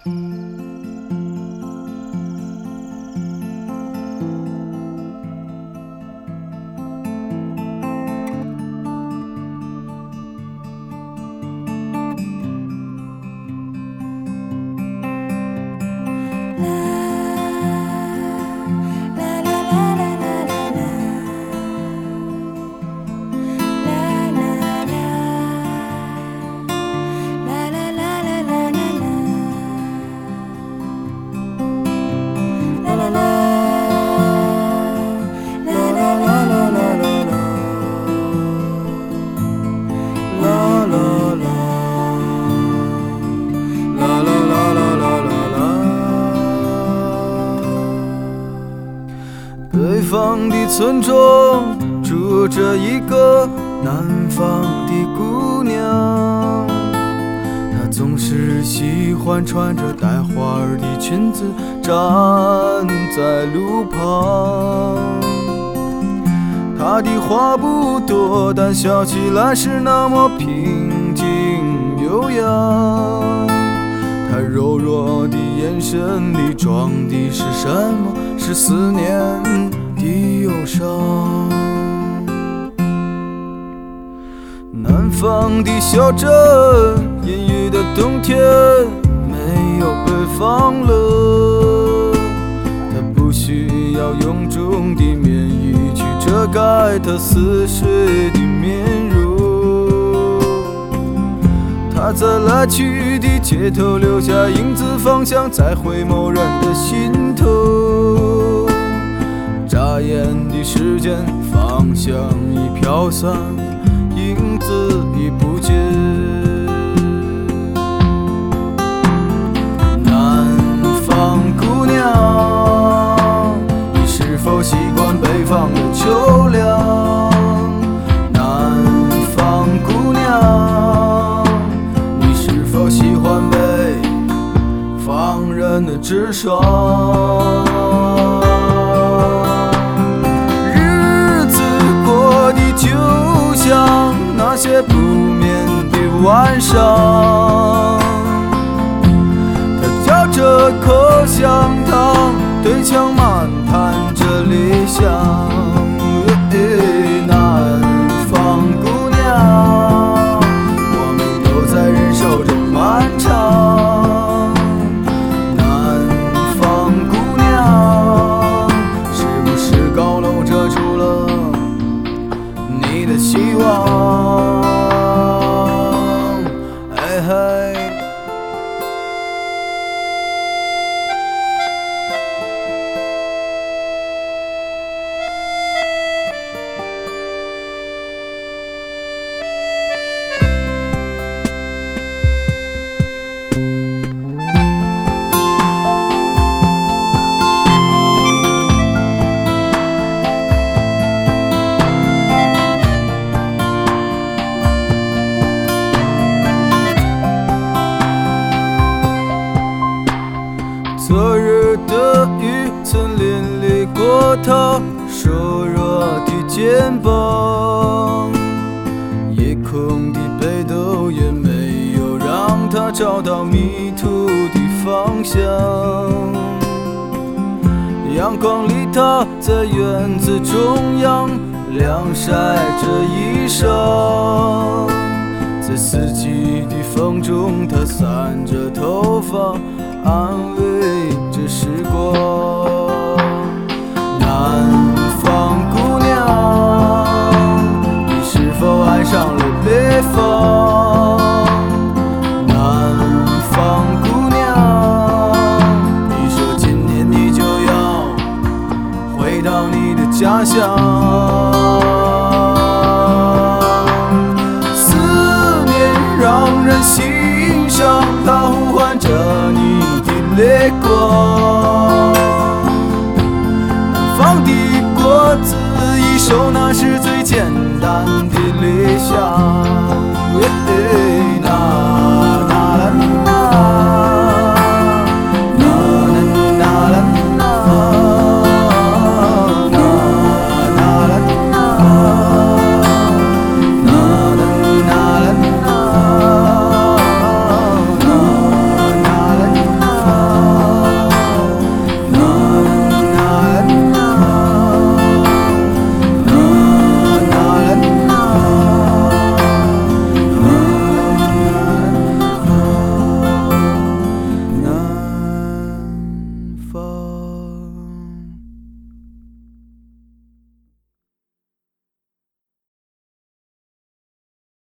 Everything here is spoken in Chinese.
北方的村庄住着一个南方的姑娘，她总是喜欢穿着带花儿的裙子站在路旁。她的话不多，但笑起来是那么平静悠扬。她柔弱的眼神里装的是什么？是思念的忧伤。南方的小镇，阴郁的冬天，没有北方冷。它不需要臃肿的棉衣去遮盖它似水的面容。他在来去的街头留下影子，方向在回眸人的心头。眨眼的时间，方向已飘散，影子已不见。南方姑娘，你是否习惯北方的秋凉？南方姑娘，喜欢北方人的直爽。日子过得就像那些不眠的晚上，他嚼着口香糖，对墙漫谈着理想。南方姑娘，我们都在忍受着漫长。南方姑娘，是不是高楼遮住了你的希望？哎嘿。昨日的雨曾淋漓过他瘦弱的肩膀，夜空的北斗也没有让他找到迷途的方向。阳光里他在院子中央晾晒着衣裳，在四季的风中他散着头发，安慰着时光。南方姑娘，你是否爱上了北方？南方姑娘，你说今年你就要回到你的家乡。思念让人心伤，它呼唤着你泪光。南方的果子一熟，那是最简单的理想。